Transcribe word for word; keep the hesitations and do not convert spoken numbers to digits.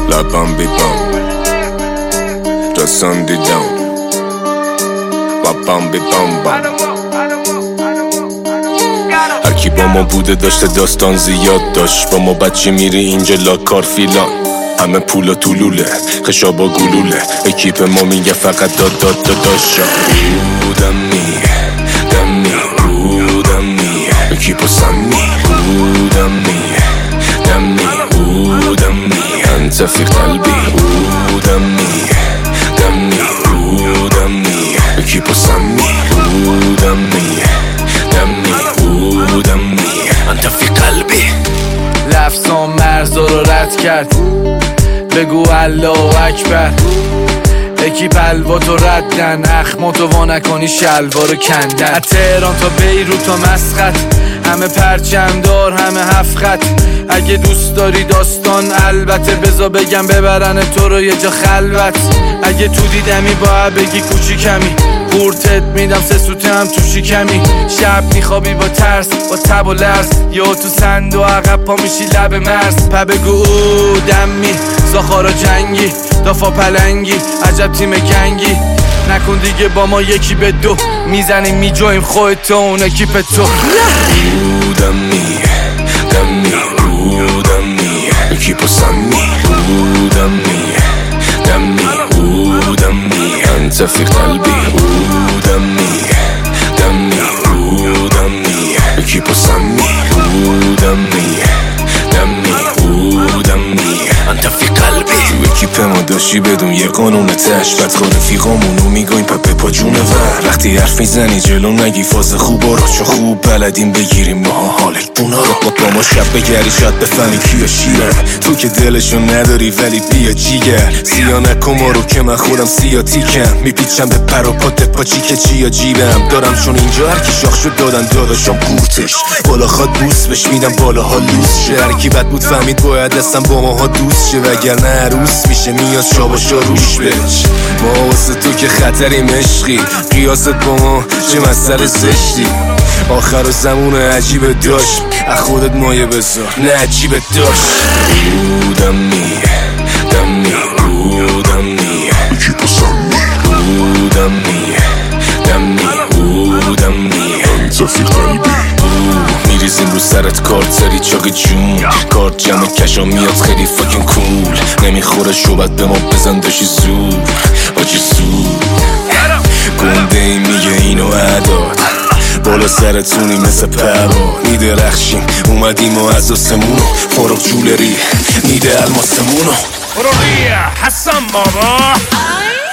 لبم بیبم رسندیدم لبم بیبم بم. هرکی با ما بوده داشته داستان زیاد داشت، با ما بچه میری اینجا لاکار فیلان، همه پول و طولوله خشابا گلوله، اکیپ ما میگه فقط داد داد داد داشت. بودم می دمی بودم می اکیپ و سمی بودم می دمی بودم می انت فی قلبی بودم می دمی بودم می اکیپ و سمی بودم می دمی بودم می انت فی قلبی. لفظام مرزا رو رد کرد، بگو الله اکبر. اکیپ الواتو ردن، اخماتو وا نکنی شلوارو کندن. از تهران تا بیروت تا مسقط، همه پرچمدار همه هفت خط. اگه دوست داری داستان البته بزا بگم ببرن تو رو یه جا خلوت. اگه تو دیدمی باید بگی کوچیکمی، قورتت میدم سه سوته هم تو شکمی. شب میخوابی با ترس با تب و لرز، یا تو سند و عقب پا میشی لب مرز. پا بگو او دمی زاخارا جنگی دافا پلنگی عجب تیم گنگی. نکن دیگه با ما یکی به دو، میزنیم میجویم خودت و اون اکیپ تو. بودم می دمی بودم می اکیپ و سمی بودم می دمی بودم می انت فی قلبی بودم می دمی بودم می اکیپ و سمی بودم می دمی بودم می انت فی قلبی. تو اکیپ ما داشتی بدون یه قانون تش، بدخواه رفیقامونو میگویم پپه پا جونه ور. وقتی حرف میزنی جلو نگی فاز خوبا رو، چون خوب بلدیم بگیریم ماها حال بونا رو. با ما شب بگری شاید بفهمی کیا شیرن، تو که دلشو نداری ولی بیا جیگر. سیا نکن ما رو که من خودم سیاتیکم، میپیچم به پر و پات پاچی که چیا جیبم دارم، چون اینجا هرکی شاخ شد دادن داداشم قورتش. بالا خواد بوس بش میدم بالاها لوس شه، هرکی بد بود فهمید باید دستم با ماها دوست شه، وگرنه عروس میشه میاد شاباشا روش بچ. ما واسه تو که خطریم عشقی، قیاست با ما چه مسئله زشتی. آخر زمون عجیب داشت، از خودت مایه بذار نه عجیب داشت. بودم می دمی بودم می اکیپ و سمی بودم می دمی بودم می انت فی قلبی. میریزیم رو سرت کارت سری چاق جون، کارت جمع کشا میاد خیلی فاکن کول. نمیخوره شوبت به ما بزن داشی زور آجی زور. گنده ای میگه اینو عداد، بالا سرتونی مثل پروا میدرخشیم. اومدیم و از آسمونو فارغ جولری میده الماسمونو. برو حسن بابا.